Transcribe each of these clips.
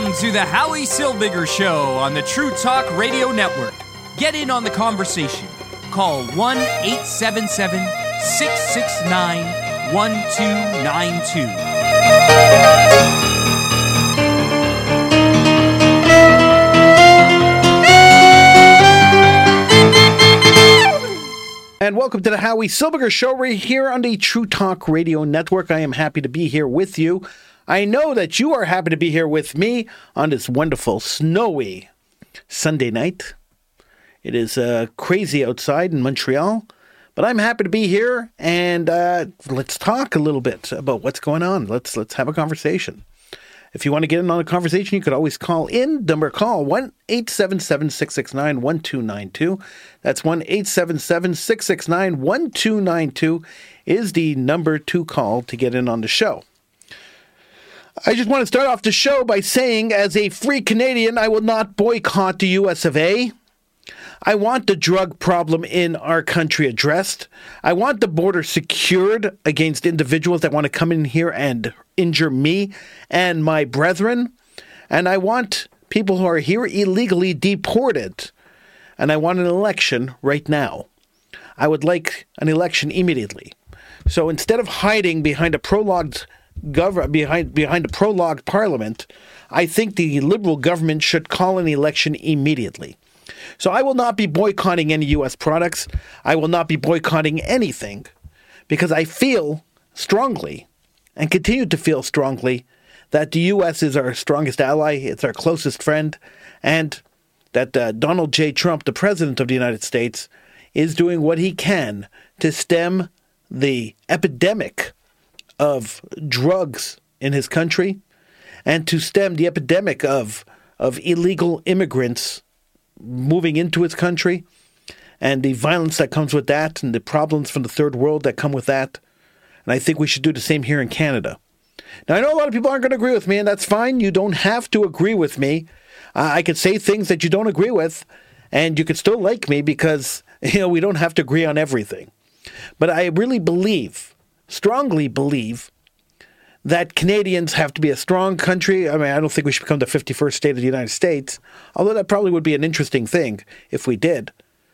Welcome to the Howie Silbiger Show on the True Talk Radio Network. Get in on the conversation. Call 1-877-669-1292. And welcome to the Howie Silbiger Show. We're here on the True Talk Radio Network. I am happy to be here with you. I know that you are happy to be here with me on this wonderful, snowy Sunday night. It is crazy outside in Montreal, but I'm happy to be here, and let's talk a little bit about what's going on. Let's have a conversation. If you want to get in on a conversation, you could always call in. Call 1-877-669-1292. That's 1-877-669-1292 is the number to call to get in on the show. I just want to start off the show by saying, as a free Canadian, I will not boycott the US of A. I want the drug problem in our country addressed. I want the border secured against individuals that want to come in here and injure me and my brethren. And I want people who are here illegally deported. And I want an election right now. I would like an election immediately. So instead of hiding behind a prologued behind a prologued parliament, I think the Liberal government should call an election immediately. So I will not be boycotting any U.S. products. I will not be boycotting anything because I feel strongly and continue to feel strongly that the U.S. is our strongest ally, it's our closest friend, and that Donald J. Trump, the President of the United States, is doing what he can to stem the epidemic of drugs in his country and to stem the epidemic of illegal immigrants moving into his country and the violence that comes with that and the problems from the third world that come with that. And I think we should do the same here in Canada. Now, I know a lot of people aren't going to agree with me, and that's fine. You don't have to agree with me. I could say things that you don't agree with, and you could still like me because, we don't have to agree on everything. But I really strongly believe that Canadians have to be a strong country. I mean, I don't think we should become the 51st state of the United States, although that probably would be an interesting thing if we did.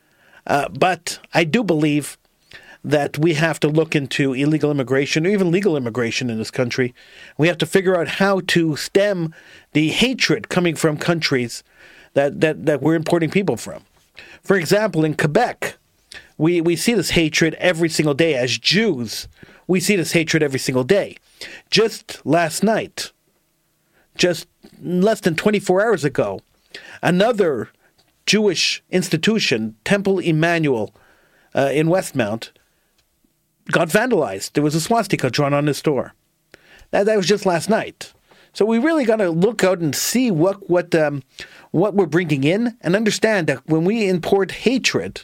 But I do believe that we have to look into illegal immigration or even legal immigration in this country. We have to figure out how to stem the hatred coming from countries that we're importing people from. For example, in Quebec, we see this hatred every single day. As Jews, we see this hatred every single day. Just last night, just less than 24 hours ago, another Jewish institution, Temple Emmanuel in Westmount, got vandalized. There was a swastika drawn on his door. That was just last night. So we really got to look out and see what we're bringing in and understand that when we import hatred,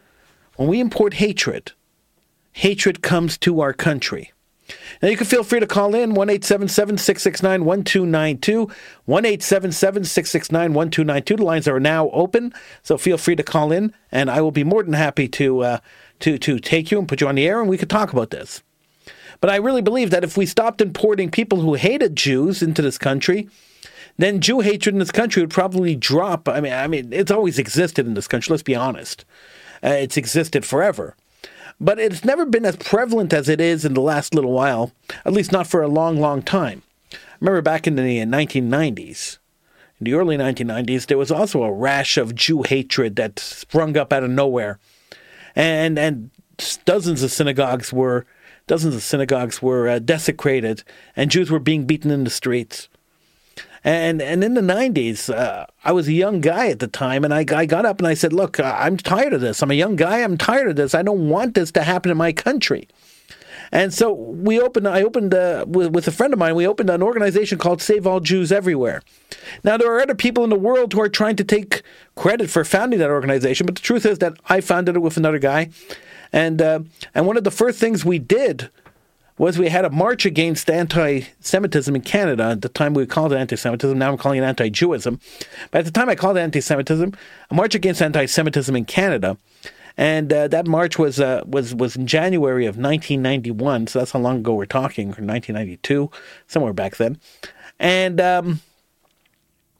hatred comes to our country. Now, you can feel free to call in 1-877-669-1292, 1-877-669-1292. The lines are now open, so feel free to call in, and I will be more than happy to take you and put you on the air, and we could talk about this. But I really believe that if we stopped importing people who hated Jews into this country, then Jew hatred in this country would probably drop. I mean, it's always existed in this country, let's be honest. It's existed forever. But it's never been as prevalent as it is in the last little while, at least not for a long, long time. I remember back in the 1990s, in the early 1990s, there was also a rash of Jew hatred that sprung up out of nowhere. And dozens of synagogues were desecrated, and Jews were being beaten in the streets. And in the 90s, I was a young guy at the time, and I got up and I said, look, I'm tired of this. I'm a young guy. I'm tired of this. I don't want this to happen in my country. And so I opened with a friend of mine, we opened an organization called Save All Jews Everywhere. Now, there are other people in the world who are trying to take credit for founding that organization, but the truth is that I founded it with another guy. And one of the first things we did was we had a march against anti-Semitism in Canada. At the time we called it anti-Semitism, now I'm calling it anti-Jewism. But at the time I called it anti-Semitism, a march against anti-Semitism in Canada. And that march was in January of 1991, so that's how long ago we're talking, or 1992, somewhere back then. And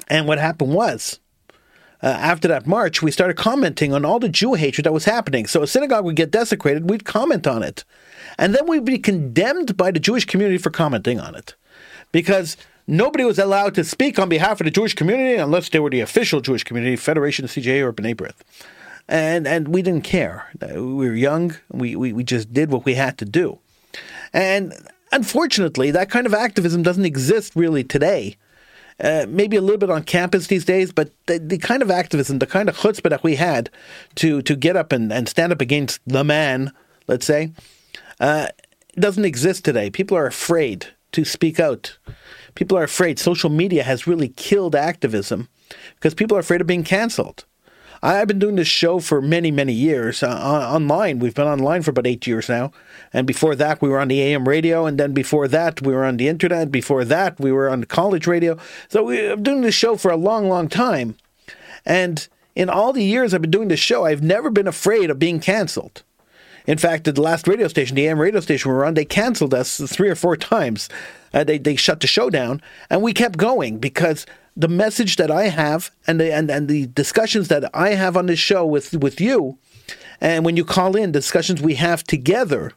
And what happened was, after that march, we started commenting on all the Jew hatred that was happening. So a synagogue would get desecrated, we'd comment on it. And then we'd be condemned by the Jewish community for commenting on it. Because nobody was allowed to speak on behalf of the Jewish community unless they were the official Jewish community, Federation, CJA, or B'nai B'rith. And we didn't care. We were young. We just did what we had to do. And unfortunately, that kind of activism doesn't exist really today. Maybe a little bit on campus these days, but the kind of activism, the kind of chutzpah that we had to get up and stand up against the man, let's say, doesn't exist today. People are afraid to speak out. People are afraid. Social media has really killed activism because people are afraid of being canceled. I've been doing this show for many, many years online. We've been online for about 8 years now. And before that, we were on the AM radio. And then before that, we were on the internet. Before that, we were on college radio. So we've been doing this show for a long, long time. And in all the years I've been doing this show, I've never been afraid of being canceled. In fact, at the last radio station, the AM radio station we were on, they canceled us 3 or 4 times. They shut the show down. And we kept going because the message that I have and the discussions that I have on this show with you, and when you call in, discussions we have together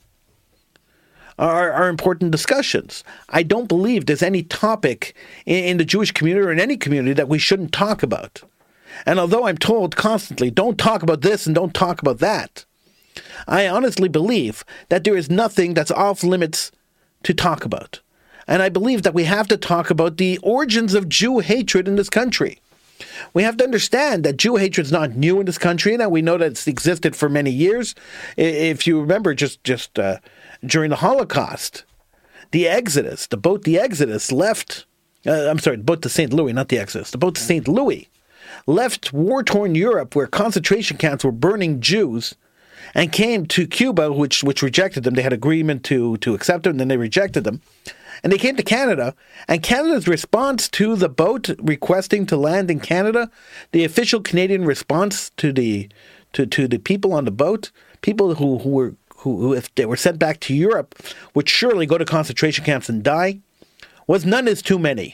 are important discussions. I don't believe there's any topic in the Jewish community or in any community that we shouldn't talk about. And although I'm told constantly, don't talk about this and don't talk about that, I honestly believe that there is nothing that's off limits to talk about. And I believe that we have to talk about the origins of Jew hatred in this country. We have to understand that Jew hatred is not new in this country, and that we know that it's existed for many years. If you remember, just during the Holocaust, the boat the Exodus left. The boat to St. Louis, not the Exodus. The boat to St. Louis left war-torn Europe, where concentration camps were burning Jews, and came to Cuba, which rejected them. They had agreement to accept them, and then they rejected them. And they came to Canada, and Canada's response to the boat requesting to land in Canada, the official Canadian response to the people on the boat, people who if they were sent back to Europe would surely go to concentration camps and die, was none is too many.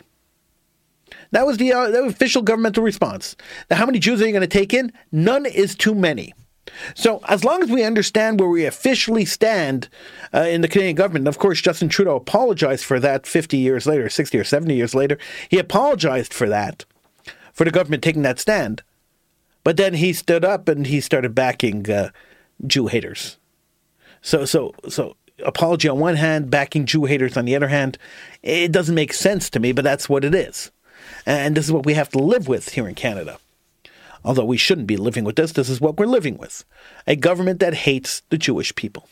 That was the official governmental response. Now, how many Jews are you going to take in? None is too many. So as long as we understand where we officially stand in the Canadian government, and of course Justin Trudeau apologized for that 50 years later, 60 or 70 years later, he apologized for that, for the government taking that stand. But then he stood up and he started backing Jew haters. So apology on one hand, backing Jew haters on the other hand, it doesn't make sense to me, but that's what it is. And this is what we have to live with here in Canada. Although we shouldn't be living with this is what we're living with. A government that hates the Jewish people.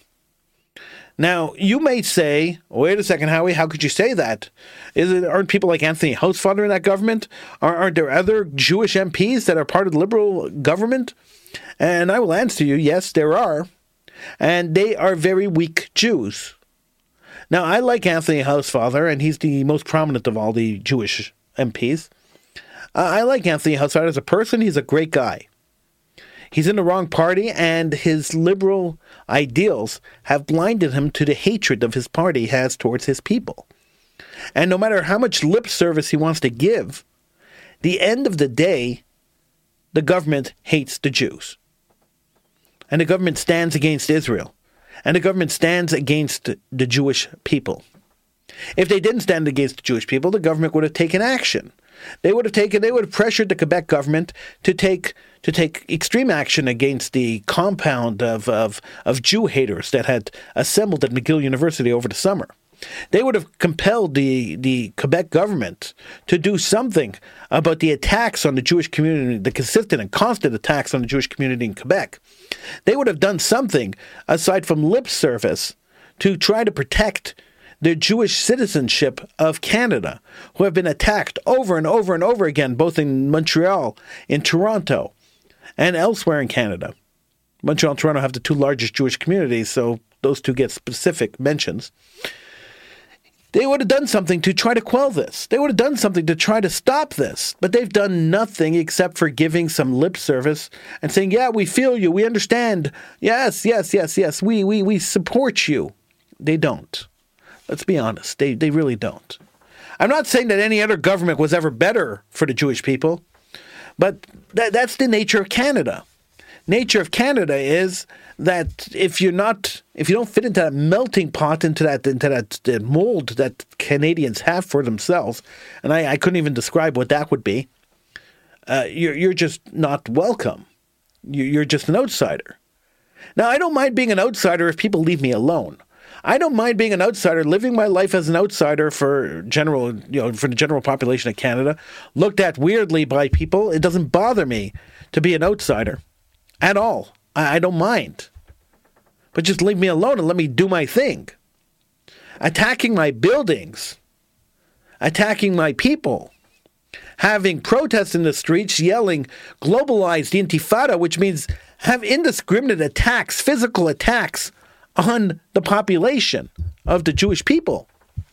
Now, you may say, wait a second, Howie, how could you say that? Aren't people like Anthony Housefather in that government? Aren't there other Jewish MPs that are part of the Liberal government? And I will answer you, yes, there are. And they are very weak Jews. Now, I like Anthony Housefather, and he's the most prominent of all the Jewish MPs. I like Anthony Housefather as a person. He's a great guy. He's in the wrong party, and his liberal ideals have blinded him to the hatred of his party has towards his people. And no matter how much lip service he wants to give, the end of the day, the government hates the Jews. And the government stands against Israel. And the government stands against the Jewish people. If they didn't stand against the Jewish people, the government would have taken action. They would have pressured the Quebec government to take extreme action against the compound of Jew haters that had assembled at McGill University over the summer. They would have compelled the Quebec government to do something about the attacks on the Jewish community, the consistent and constant attacks on the Jewish community in Quebec. They would have done something aside from lip service to try to protect the Jewish citizenship of Canada, who have been attacked over and over and over again, both in Montreal, in Toronto, and elsewhere in Canada. Montreal and Toronto have the 2 largest Jewish communities, so those 2 get specific mentions. They would have done something to try to quell this. They would have done something to try to stop this. But they've done nothing except for giving some lip service and saying, yeah, we feel you, we understand. Yes, we support you. They don't. Let's be honest. They really don't. I'm not saying that any other government was ever better for the Jewish people, but that's the nature of Canada. Nature of Canada is that if you don't fit into that melting pot, into that mold that Canadians have for themselves, and I couldn't even describe what that would be, you're just not welcome. You're just an outsider. Now, I don't mind being an outsider if people leave me alone. I don't mind being an outsider, living my life as an outsider for the general population of Canada, looked at weirdly by people. It doesn't bother me to be an outsider at all. I don't mind. But just leave me alone and let me do my thing. Attacking my buildings, attacking my people, having protests in the streets, yelling, globalize the Intifada, which means have indiscriminate attacks, physical attacks on the population of the Jewish people.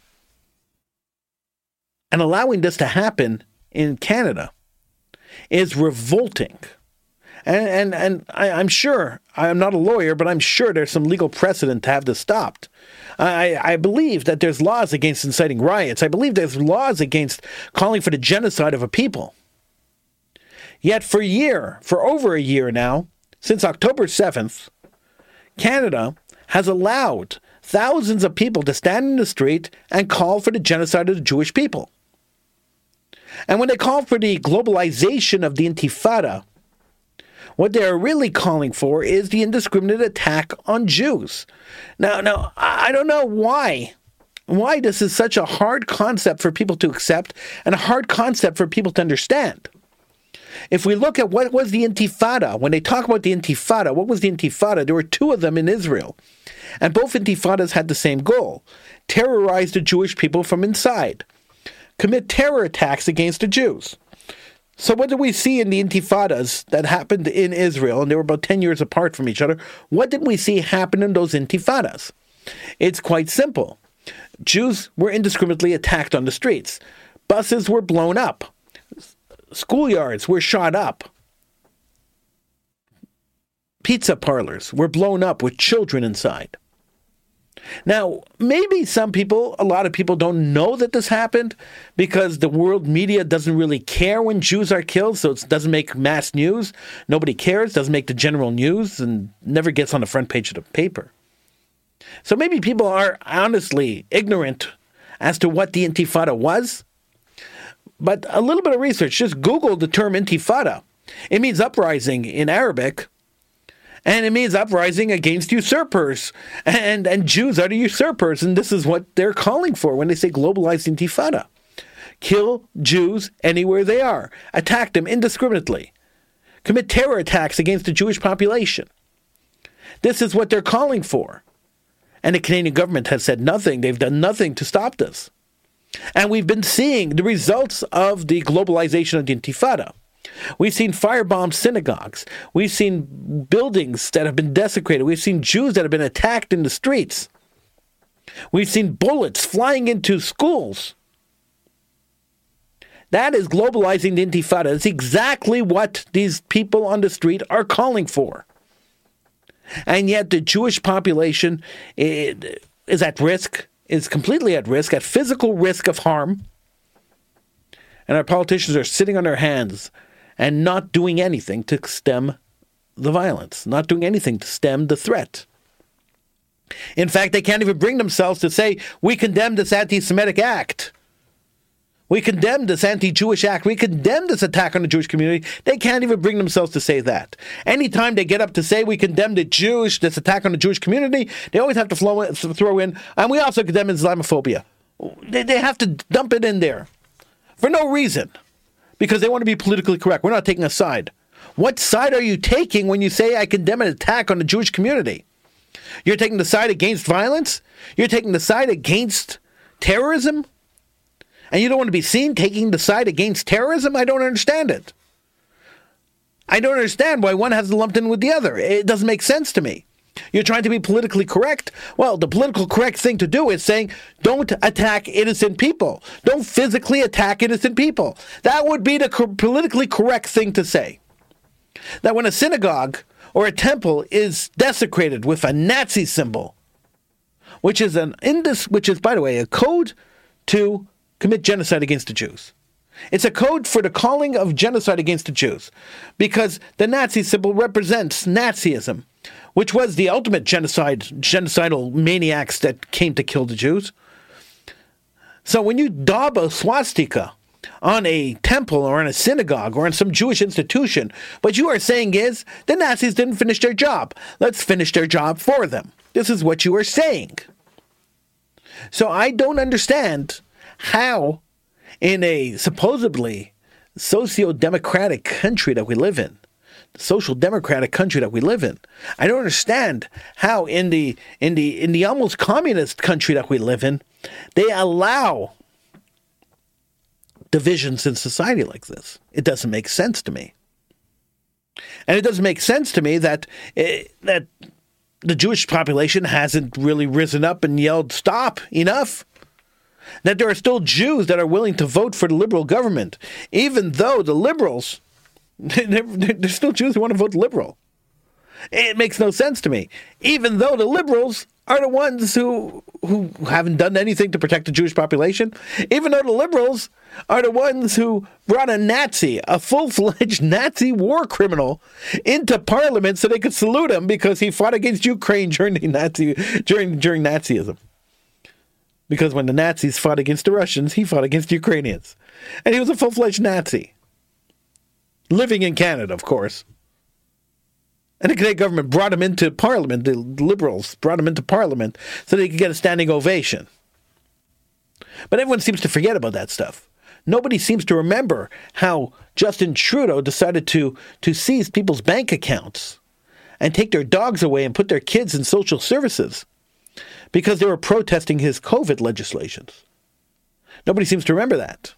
And allowing this to happen in Canada is revolting. And I'm sure, I'm not a lawyer, but I'm sure there's some legal precedent to have this stopped. I believe that there's laws against inciting riots. I believe there's laws against calling for the genocide of a people. Yet for over a year now, since October 7th, Canada has allowed thousands of people to stand in the street and call for the genocide of the Jewish people. And when they call for the globalization of the Intifada, what they're really calling for is the indiscriminate attack on Jews. Now, I don't know why this is such a hard concept for people to accept and a hard concept for people to understand. If we look at what was the Intifada, when they talk about the Intifada, what was the Intifada? There were two of them in Israel. And both Intifadas had the same goal: terrorize the Jewish people from inside, commit terror attacks against the Jews. So what did we see in the Intifadas that happened in Israel, and they were about 10 years apart from each other? What did we see happen in those Intifadas? It's quite simple. Jews were indiscriminately attacked on the streets. Buses were blown up. Schoolyards were shot up. Pizza parlors were blown up with children inside. Now, maybe a lot of people don't know that this happened because the world media doesn't really care when Jews are killed, so it doesn't make mass news. Nobody cares, doesn't make the general news, and never gets on the front page of the paper. So maybe people are honestly ignorant as to what the Intifada was. But a little bit of research, just Google the term Intifada. It means uprising in Arabic. And it means uprising against usurpers. And Jews are the usurpers. And this is what they're calling for when they say globalized Intifada. Kill Jews anywhere they are. Attack them indiscriminately. Commit terror attacks against the Jewish population. This is what they're calling for. And the Canadian government has said nothing. They've done nothing to stop this. And we've been seeing the results of the globalization of the Intifada. We've seen firebombed synagogues. We've seen buildings that have been desecrated. We've seen Jews that have been attacked in the streets. We've seen bullets flying into schools. That is globalizing the Intifada. It's exactly what these people on the street are calling for. And yet the Jewish population is at risk, is completely at risk, at physical risk of harm. And our politicians are sitting on their hands and not doing anything to stem the violence, not doing anything to stem the threat. In fact, they can't even bring themselves to say, we condemn this anti-Semitic act. We condemn this anti-Jewish act. We condemn this attack on the Jewish community. They can't even bring themselves to say that. Anytime they get up to say we condemn this attack on the Jewish community, they always have to throw in, and we also condemn Islamophobia. They have to dump it in there for no reason, because they want to be politically correct. We're not taking a side. What side are you taking when you say I condemn an attack on the Jewish community? You're taking the side against violence? You're taking the side against terrorism? And you don't want to be seen taking the side against terrorism? I don't understand it. I don't understand why one has lumped in with the other. It doesn't make sense to me. You're trying to be politically correct? Well, the political correct thing to do is saying, don't attack innocent people. Don't physically attack innocent people. That would be the politically correct thing to say. That when a synagogue or a temple is desecrated with a Nazi symbol, which is, by the way, a code to commit genocide against the Jews. It's a code for the calling of genocide against the Jews, because the Nazi symbol represents Nazism, which was the ultimate genocidal maniacs that came to kill the Jews. So when you daub a swastika on a temple or on a synagogue or on some Jewish institution, what you are saying is the Nazis didn't finish their job. Let's finish their job for them. This is what you are saying. So I don't understand how, in a supposedly socio-democratic country that we live in, social democratic country that we live in, I don't understand how in the almost communist country that we live in, they allow divisions in society like this. It doesn't make sense to me. And it doesn't make sense to me that that the Jewish population hasn't really risen up and yelled, "Stop, enough." That there are still Jews that are willing to vote for the liberal government, even though the liberals, there's still Jews who want to vote liberal. It makes no sense to me. Even though the liberals are the ones who haven't done anything to protect the Jewish population, even though the liberals are the ones who brought a Nazi, a full-fledged Nazi war criminal, into parliament so they could salute him because he fought against Ukraine during Nazism. Because when the Nazis fought against the Russians, he fought against the Ukrainians. And he was a full-fledged Nazi. Living in Canada, of course. And the Canadian government brought him into Parliament, the Liberals brought him into Parliament so they could get a standing ovation. But everyone seems to forget about that stuff. Nobody seems to remember how Justin Trudeau decided to seize people's bank accounts and take their dogs away and put their kids in social services because they were protesting his COVID legislations. Nobody seems to remember that.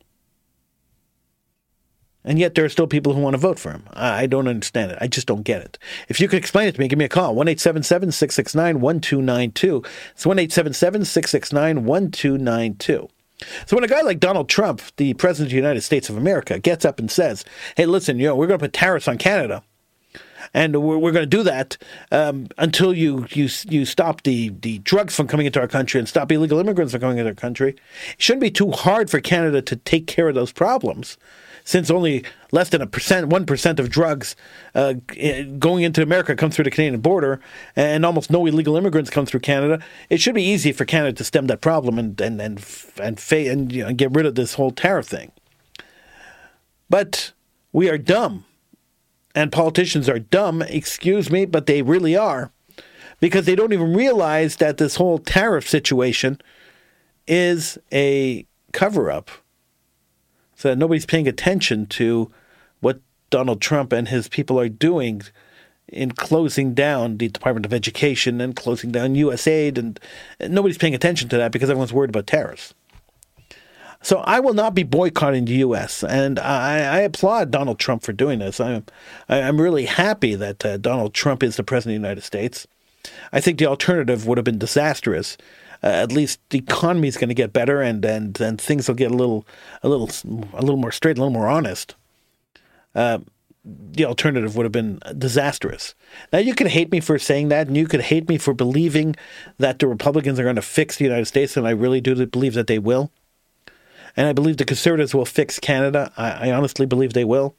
And yet there are still people who want to vote for him. I don't understand it. I just don't get it. If you could explain it to me, give me a call. 1-877-669-1292. It's 1-877-669-1292. So when a guy like Donald Trump, the President of the United States of America, gets up and says, hey, listen, we're going to put tariffs on Canada. And we're going to do that until you stop the drugs from coming into our country and stop illegal immigrants from coming into our country. It shouldn't be too hard for Canada to take care of those problems, since only less than 1% of drugs going into America come through the Canadian border, and almost no illegal immigrants come through Canada. It should be easy for Canada to stem that problem and get rid of this whole tariff thing. But we are dumb. And politicians are dumb, excuse me, but they really are, because they don't even realize that this whole tariff situation is a cover-up, so that nobody's paying attention to what Donald Trump and his people are doing in closing down the Department of Education and closing down USAID, and nobody's paying attention to that because everyone's worried about tariffs. So I will not be boycotting the U.S., and I applaud Donald Trump for doing this. I'm really happy that Donald Trump is the President of the United States. I think the alternative would have been disastrous. At least the economy is going to get better, and things will get a little more straight, a little more honest. The alternative would have been disastrous. Now, you could hate me for saying that, and you could hate me for believing that the Republicans are going to fix the United States, and I really do believe that they will. And I believe the Conservatives will fix Canada. I honestly believe they will.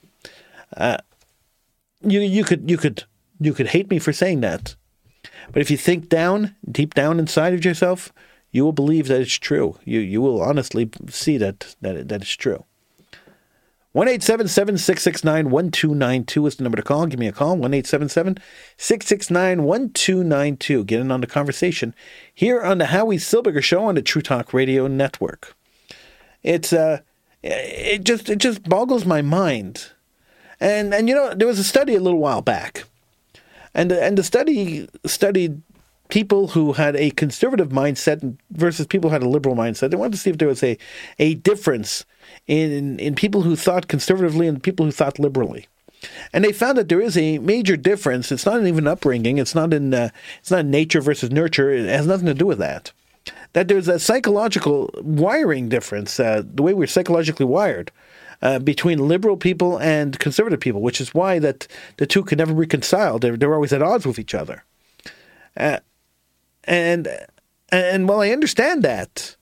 You could hate me for saying that, but if you think deep down inside of yourself, you will believe that it's true. You will honestly see that it's true. 1-877-669-1292 is the number to call. Give me a call. 1-877-669-1292. Get in on the conversation here on the Howie Silberger Show on the True Talk Radio Network. It just boggles my mind, and there was a study a little while back, and the study studied people who had a conservative mindset versus people who had a liberal mindset. They wanted to see if there was a difference in people who thought conservatively and people who thought liberally, and they found that there is a major difference. It's not even upbringing. It's not nature versus nurture. It has nothing to do with that. That there's a psychological wiring difference, the way we're psychologically wired between liberal people and conservative people, which is why that the two can never reconcile. They're always at odds with each other. And while I understand that,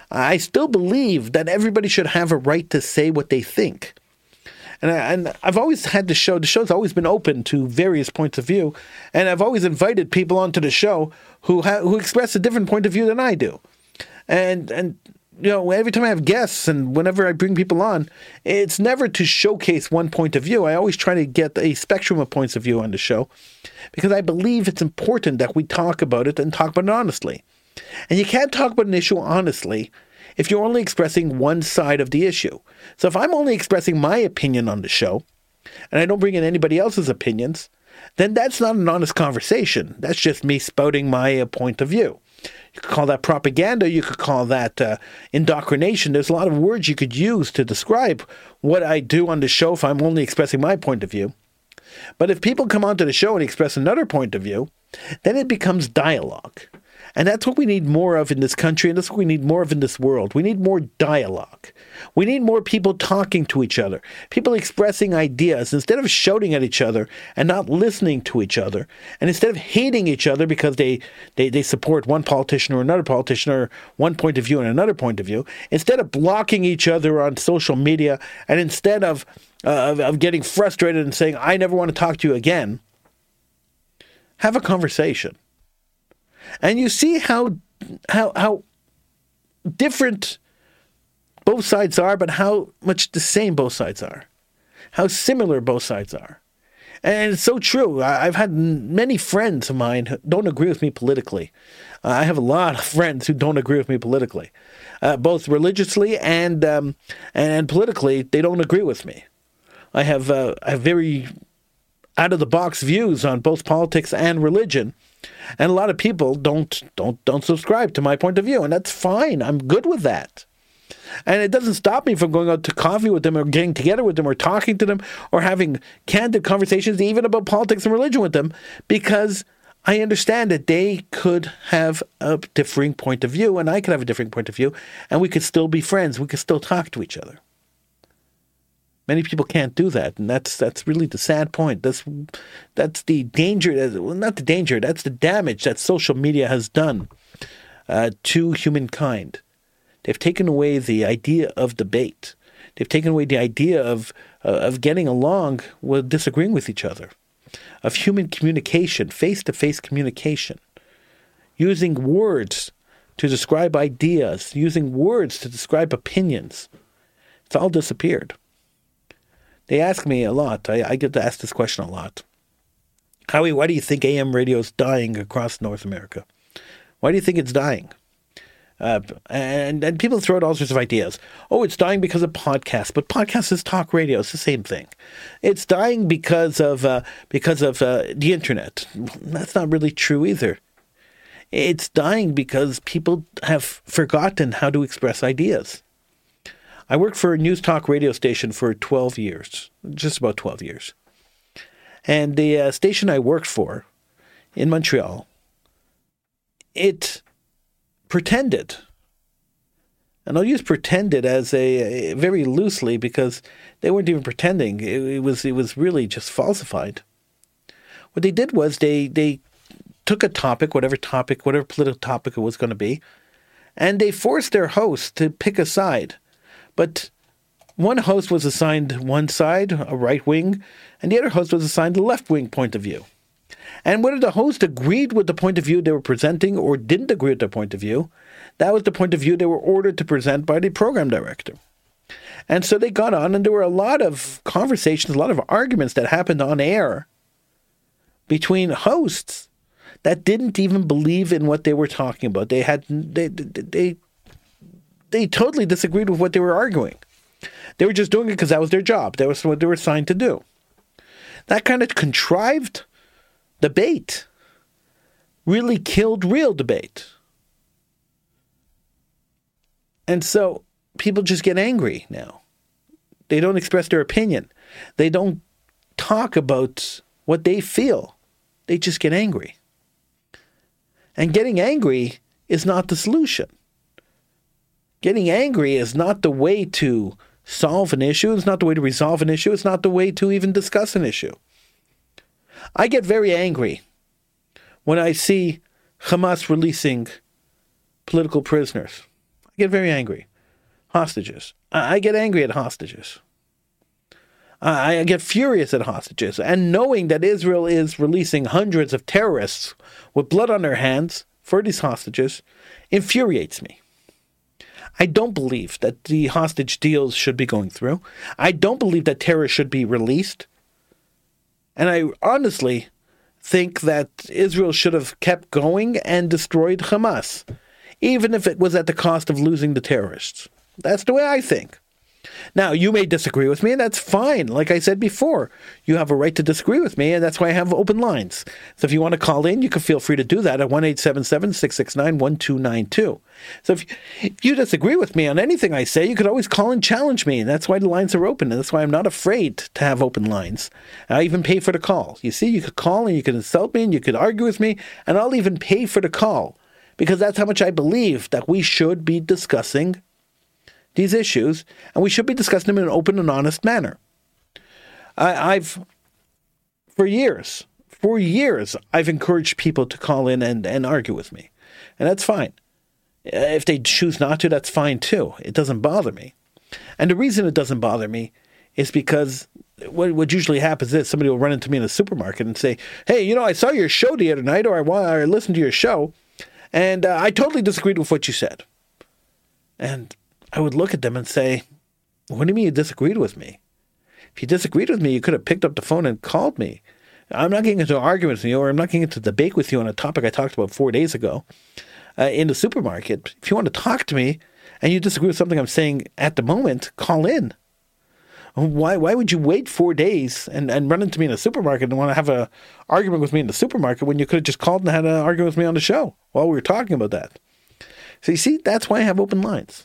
I still believe that everybody should have a right to say what they think. And I've always had the show's always been open to various points of view, and I've always invited people onto the show who express a different point of view than I do. And every time I have guests and whenever I bring people on, it's never to showcase one point of view. I always try to get a spectrum of points of view on the show because I believe it's important that we talk about it and talk about it honestly. And you can't talk about an issue honestly if you're only expressing one side of the issue. So if I'm only expressing my opinion on the show, and I don't bring in anybody else's opinions, then that's not an honest conversation. That's just me spouting my point of view. You could call that propaganda. You could call that indoctrination. There's a lot of words you could use to describe what I do on the show if I'm only expressing my point of view. But if people come onto the show and express another point of view, then it becomes dialogue. And that's what we need more of in this country, and that's what we need more of in this world. We need more dialogue. We need more people talking to each other, people expressing ideas instead of shouting at each other and not listening to each other, and instead of hating each other because they support one politician or another politician or one point of view and another point of view, instead of blocking each other on social media, and instead of getting frustrated and saying, I never want to talk to you again, have a conversation. And you see how different both sides are, but how much the same both sides are. How similar both sides are. And it's so true. I've had many friends of mine who don't agree with me politically. I have a lot of friends who don't agree with me politically. Both religiously and politically, they don't agree with me. I have very out-of-the-box views on both politics and religion. And a lot of people don't subscribe to my point of view, and that's fine. I'm good with that. And it doesn't stop me from going out to coffee with them or getting together with them or talking to them or having candid conversations even about politics and religion with them, because I understand that they could have a differing point of view and I could have a different point of view, and we could still be friends. We could still talk to each other. Many people can't do that, and that's really the sad point. That's the danger. Well, not the danger. That's the damage that social media has done to humankind. They've taken away the idea of debate. They've taken away the idea of getting along with disagreeing with each other, of human communication, face-to-face communication, using words to describe ideas, using words to describe opinions. It's all disappeared. They ask me a lot. I get to ask this question a lot. Howie, why do you think AM radio is dying across North America? Why do you think it's dying? And people throw out all sorts of ideas. Oh, it's dying because of podcasts, but podcasts is talk radio. It's the same thing. It's dying because of the internet. That's not really true either. It's dying because people have forgotten how to express ideas. I worked for a news talk radio station for 12 years, just about 12 years. And the station I worked for in Montreal, it pretended, and I'll use pretended as a very loosely because they weren't even pretending. It was really just falsified. What they did was they took a topic, whatever political topic it was going to be, and they forced their host to pick a side. But one host was assigned one side, a right wing, and the other host was assigned a left wing point of view. And whether the host agreed with the point of view they were presenting or didn't agree with their point of view, that was the point of view they were ordered to present by the program director. And so they got on, and there were a lot of conversations, a lot of arguments that happened on air between hosts that didn't even believe in what they were talking about. They totally disagreed with what they were arguing. They were just doing it because that was their job. That was what they were assigned to do. That kind of contrived debate really killed real debate. And so people just get angry now. They don't express their opinion. They don't talk about what they feel. They just get angry. And getting angry is not the solution. Getting angry is not the way to solve an issue. It's not the way to resolve an issue. It's not the way to even discuss an issue. I get very angry when I see Hamas releasing political prisoners. I get very angry. Hostages. I get angry at hostages. I get furious at hostages. And knowing that Israel is releasing hundreds of terrorists with blood on their hands for these hostages infuriates me. I don't believe that the hostage deals should be going through. I don't believe that terrorists should be released. And I honestly think that Israel should have kept going and destroyed Hamas, even if it was at the cost of losing the terrorists. That's the way I think. Now, you may disagree with me, and that's fine. Like I said before, you have a right to disagree with me, and that's why I have open lines. So if you want to call in, you can feel free to do that at 1-877-669-1292. So if you disagree with me on anything I say, you could always call and challenge me, and that's why the lines are open, and that's why I'm not afraid to have open lines. I even pay for the call. You see, you could call, and you could insult me, and you could argue with me, and I'll even pay for the call, because that's how much I believe that we should be discussing these issues, and we should be discussing them in an open and honest manner. For years, I've encouraged people to call in and argue with me, and that's fine. If they choose not to, that's fine too. It doesn't bother me. And the reason it doesn't bother me is because what usually happens is somebody will run into me in a supermarket and say, hey, I saw your show the other night, or I listened to your show, and I totally disagreed with what you said. And I would look at them and say, what do you mean you disagreed with me? If you disagreed with me, you could have picked up the phone and called me. I'm not getting into an argument with you, or I'm not getting into debate with you on a topic I talked about 4 days ago in the supermarket. If you want to talk to me and you disagree with something I'm saying at the moment, call in. Why would you wait 4 days and run into me in a supermarket and want to have an argument with me in the supermarket when you could have just called and had an argument with me on the show while we were talking about that? So you see, that's why I have open lines.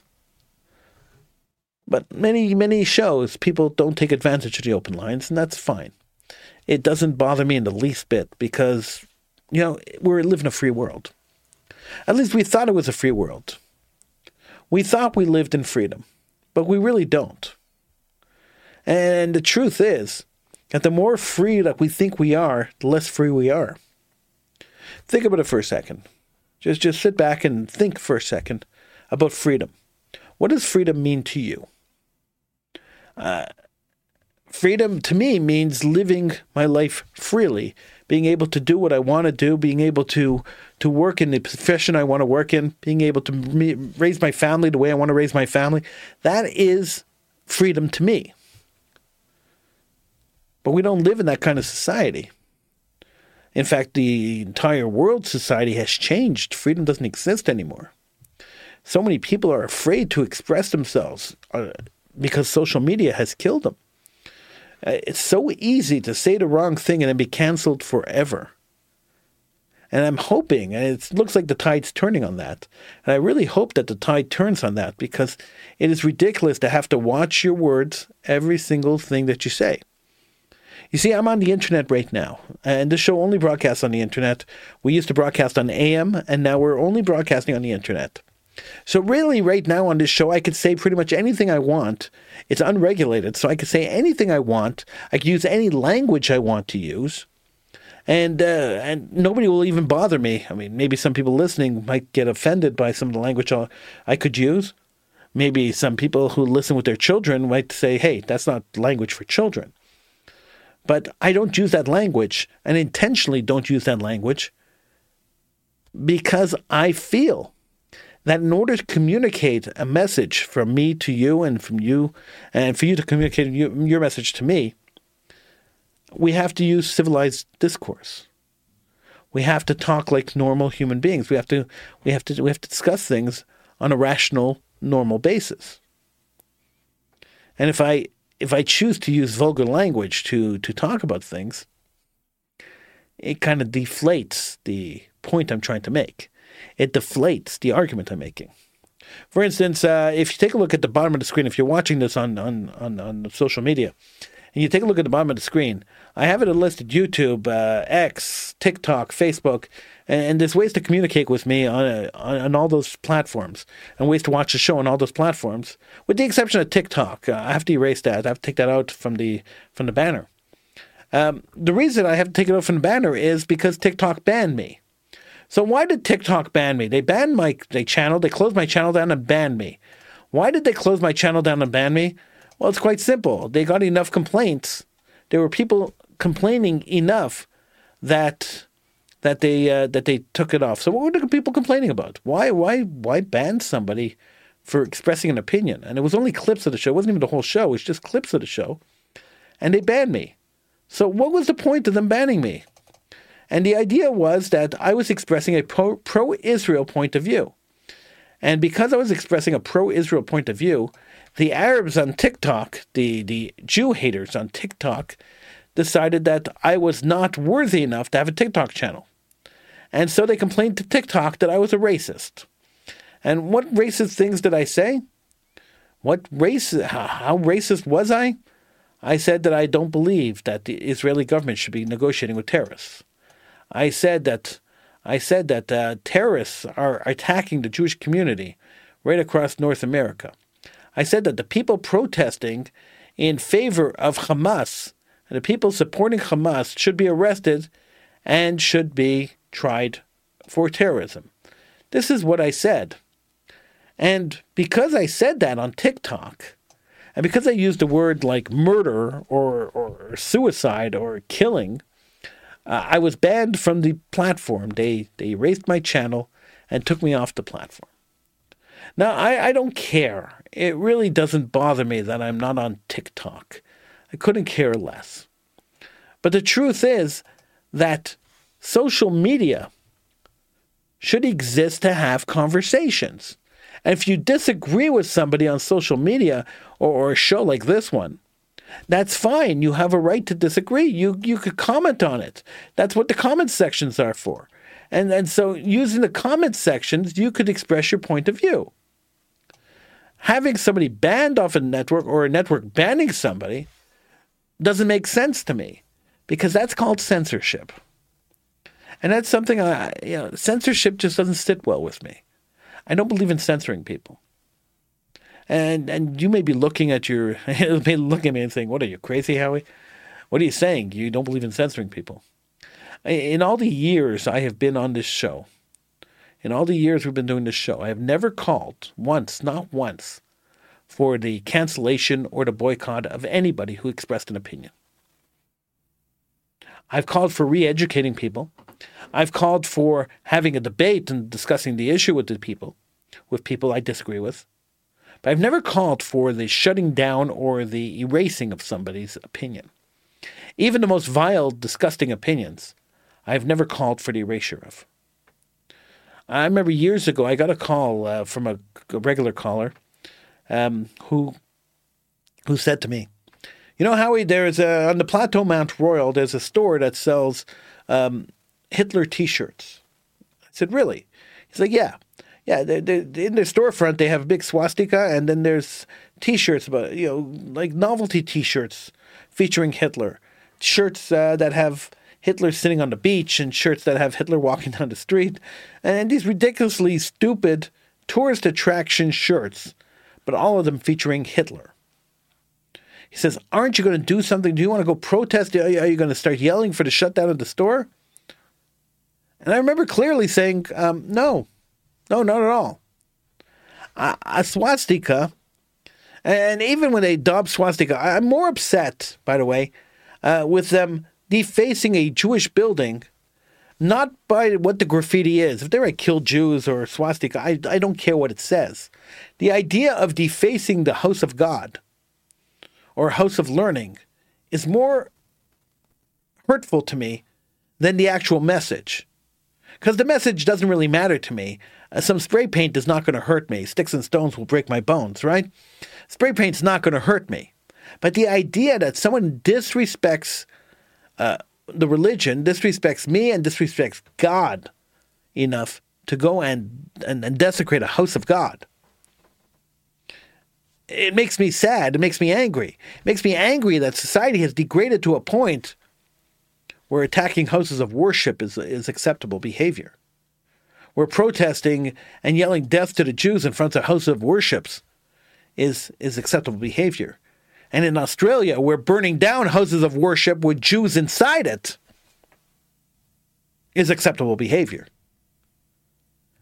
But many shows, people don't take advantage of the open lines, and that's fine. It doesn't bother me in the least bit because, we live in a free world. At least we thought it was a free world. We thought we lived in freedom, but we really don't. And the truth is that the more free that we think we are, the less free we are. Think about it for a second. Just sit back and think for a second about freedom. What does freedom mean to you? Freedom to me means living my life freely, being able to do what I want to do, being able to work in the profession I want to work in, being able to raise my family the way I want to raise my family. That is freedom to me. But we don't live in that kind of society. In fact, the entire world society has changed. Freedom doesn't exist anymore. So many people are afraid to express themselves because social media has killed them. It's so easy to say the wrong thing and then be canceled forever. And I'm hoping, and it looks like the tide's turning on that, and I really hope that the tide turns on that, because it is ridiculous to have to watch your words, every single thing that you say. You see, I'm on the internet right now, and this show only broadcasts on the internet. We used to broadcast on AM, and now we're only broadcasting on the internet. So really, right now on this show, I could say pretty much anything I want. It's unregulated, so I could say anything I want. I could use any language I want to use, and nobody will even bother me. I mean, maybe some people listening might get offended by some of the language I could use. Maybe some people who listen with their children might say, hey, that's not language for children. But I don't use that language, and intentionally don't use that language, because I feel that in order to communicate a message from me to you and from you, and for you to communicate your message to me, we have to use civilized discourse. We have to talk like normal human beings. We have to discuss things on a rational, normal basis. And if I choose to use vulgar language to talk about things, it kind of deflates the point I'm trying to make. It deflates the argument I'm making. For instance, if you take a look at the bottom of the screen, if you're watching this on social media, and you take a look at the bottom of the screen, I have it listed: YouTube, X, TikTok, Facebook, and there's ways to communicate with me on all those platforms, and ways to watch the show on all those platforms, with the exception of TikTok. I have to erase that. I have to take that out from the banner. The reason I have to take it out from the banner is because TikTok banned me. So why did TikTok ban me? They banned my channel. They closed my channel down and banned me. Why did they close my channel down and ban me? Well, it's quite simple. They got enough complaints. There were people complaining enough that they took it off. So what were the people complaining about? Why ban somebody for expressing an opinion? And it was only clips of the show. It wasn't even the whole show. It was just clips of the show. And they banned me. So what was the point of them banning me? And the idea was that I was expressing a pro-Israel point of view. And because I was expressing a pro-Israel point of view, the Arabs on TikTok, the Jew haters on TikTok, decided that I was not worthy enough to have a TikTok channel. And so they complained to TikTok that I was a racist. And what racist things did I say? How racist was I? I said that I don't believe that the Israeli government should be negotiating with terrorists. I said that terrorists are attacking the Jewish community right across North America. I said that the people protesting in favor of Hamas and the people supporting Hamas should be arrested and should be tried for terrorism. This is what I said. And because I said that on TikTok, and because I used a word like murder or suicide or killing, I was banned from the platform. They erased my channel and took me off the platform. Now, I don't care. It really doesn't bother me that I'm not on TikTok. I couldn't care less. But the truth is that social media should exist to have conversations. And if you disagree with somebody on social media or a show like this one, that's fine. You have a right to disagree. You could comment on it. That's what the comment sections are for. And so using the comment sections, you could express your point of view. Having somebody banned off a network or a network banning somebody doesn't make sense to me because that's called censorship. And that's something censorship just doesn't sit well with me. I don't believe in censoring people. And you may be looking at me and saying, "What are you, crazy, Howie? What are you saying? You don't believe in censoring people?" In all the years I have been on this show, in all the years we've been doing this show, I have never called once, not once, for the cancellation or the boycott of anybody who expressed an opinion. I've called for re-educating people. I've called for having a debate and discussing the issue with people I disagree with. But I've never called for the shutting down or the erasing of somebody's opinion. Even the most vile, disgusting opinions, I've never called for the erasure of. I remember years ago, I got a call from a regular caller who said to me, "You know, Howie, there's on the Plateau Mount Royal, there's a store that sells Hitler T-shirts." I said, "Really?" He's like, "Yeah. Yeah, in their storefront, they have a big swastika, and then there's T-shirts, like novelty T-shirts featuring Hitler. Shirts that have Hitler sitting on the beach and shirts that have Hitler walking down the street. And these ridiculously stupid tourist attraction shirts, but all of them featuring Hitler." He says, "Aren't you going to do something? Do you want to go protest? Are you going to start yelling for the shutdown of the store?" And I remember clearly saying, no, not at all. A swastika, and even when they daub swastika, I'm more upset, by the way, with them defacing a Jewish building, not by what the graffiti is. If they write "kill Jews" or swastika, I don't care what it says. The idea of defacing the house of God or house of learning is more hurtful to me than the actual message. Because the message doesn't really matter to me. Some spray paint is not going to hurt me. Sticks and stones will break my bones, right? Spray paint's not going to hurt me. But the idea that someone disrespects the religion, disrespects me, and disrespects God enough to go and desecrate a house of God, it makes me sad. It makes me angry. It makes me angry that society has degraded to a point where attacking houses of worship is acceptable behavior. Where protesting and yelling death to the Jews in front of houses of worships is acceptable behavior. And in Australia, where burning down houses of worship with Jews inside it is acceptable behavior.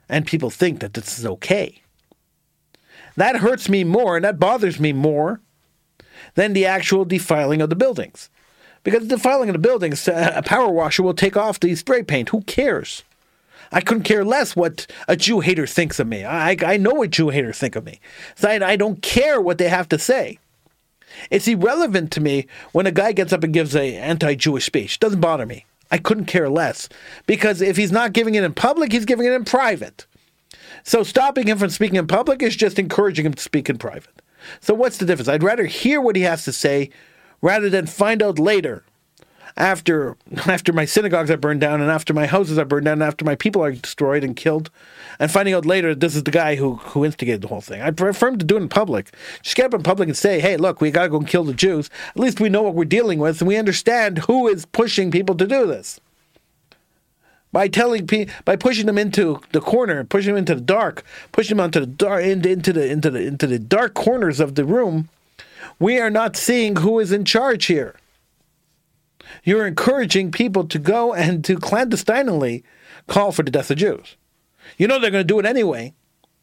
and people think that this is okay. That hurts me more and that bothers me more than the actual defiling of the buildings. Because the defiling of the buildings, a power washer will take off the spray paint. Who cares? I couldn't care less what a Jew hater thinks of me. I know what Jew haters think of me. So I don't care what they have to say. It's irrelevant to me when a guy gets up and gives an anti-Jewish speech. It doesn't bother me. I couldn't care less. Because if he's not giving it in public, he's giving it in private. So stopping him from speaking in public is just encouraging him to speak in private. So what's the difference? I'd rather hear what he has to say rather than find out later, after my synagogues are burned down and after my houses are burned down and after my people are destroyed and killed, and finding out later that this is the guy who instigated the whole thing. I prefer him to do it in public. Just get up in public and say, hey, look, we got to go and kill the Jews. At least we know what we're dealing with and we understand who is pushing people to do this. By pushing them into the corner, pushing them into the dark, pushing them into the dark corners of the room, we are not seeing who is in charge here. You're encouraging people to go and to clandestinely call for the death of Jews. You know they're going to do it anyway.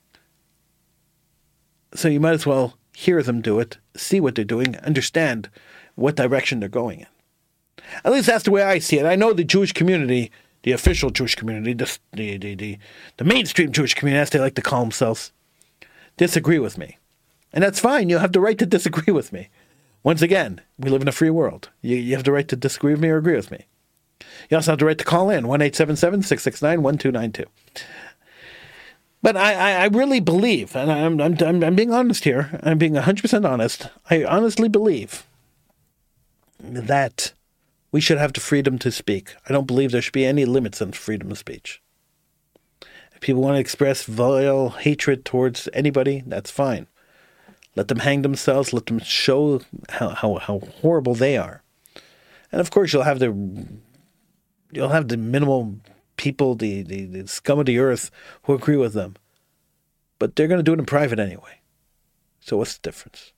So you might as well hear them do it, see what they're doing, understand what direction they're going in. At least that's the way I see it. I know the Jewish community, the official Jewish community, the mainstream Jewish community, as they like to call themselves, disagree with me. And that's fine. You have the right to disagree with me. Once again, we live in a free world. You have the right to disagree with me or agree with me. You also have the right to call in, 1-877-669-1292. But I really believe, and I'm being honest here, I'm being 100% honest, I honestly believe that we should have the freedom to speak. I don't believe there should be any limits on freedom of speech. If people want to express vile hatred towards anybody, that's fine. Let them hang themselves. Let them show how horrible they are. And of course, you'll have the minimal people, the scum of the earth, who agree with them. But they're going to do it in private anyway. So what's the difference?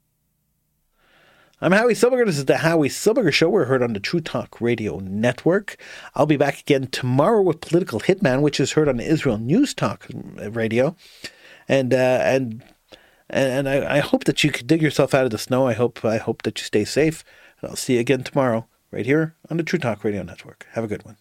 I'm Howie Silberger. This is the Howie Silberger Show. We're heard on the True Talk Radio Network. I'll be back again tomorrow with Political Hitman, which is heard on Israel News Talk Radio, and I hope that you can dig yourself out of the snow. I hope that you stay safe. And I'll see you again tomorrow, right here on the True Talk Radio Network. Have a good one.